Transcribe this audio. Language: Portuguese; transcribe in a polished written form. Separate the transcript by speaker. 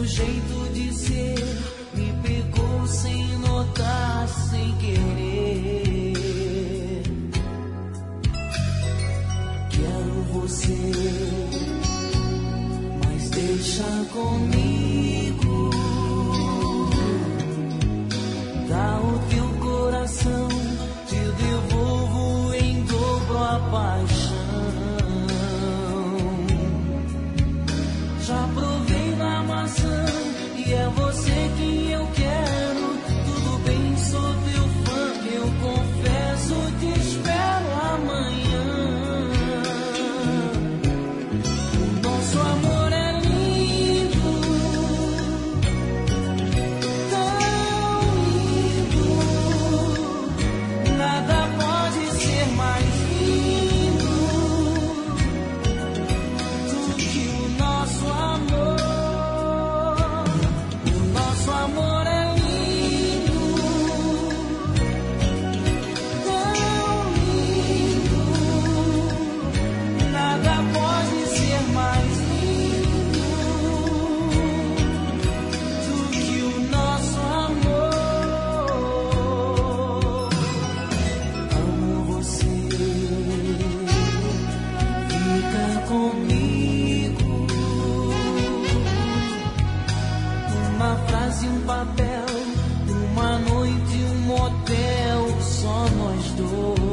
Speaker 1: jeito de ser me pegou sem notar, sem querer. Quero você, mas deixa comigo. Dá o teu coração, te devolvo em dobro a paixão. Já provei da maçã e é você que eu quero. Tudo bem, sou teu fã, eu confesso, te espero amanhã. O nosso amor é lindo, tão lindo. Nada pode ser mais lindo do que o nosso amor. O nosso amor é lindo, tão lindo. Nada pode ser mais lindo do que o nosso amor. Amo você, fica comigo. Uma frase, um papel, uma noite, um motel, só nós dois.